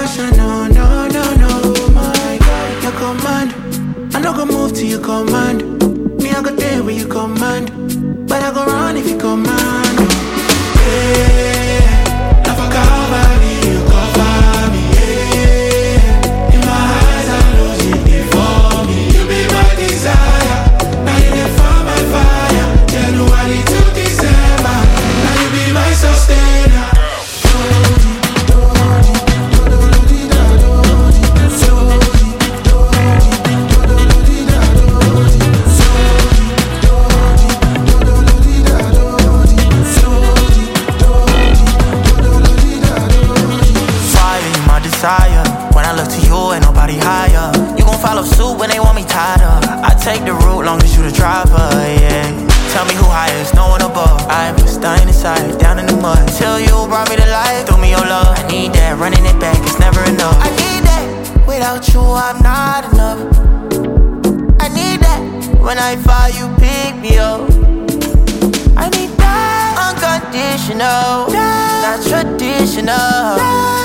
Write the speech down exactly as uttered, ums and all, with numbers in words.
caution, no, no, no, no. My God, your command, I no go move till you command. Me, I go there where you command, but I go run if you command. Yeah, love a Calvary, you cover me. Yeah, in my eyes I lose you before me. You be my desire, now you there for my fire. January to December, now you be my sustainer. When I look to you, ain't nobody higher. You gon' follow suit when they want me tied up. I take the route, long as you the driver, yeah. Tell me who highest, no one above. I've been stunned inside, down in the mud. Till you brought me to life, throw me your love. I need that, running it back, it's never enough. I need that, without you I'm not enough. I need that, when I fall you pick me up. I need that, unconditional, not traditional.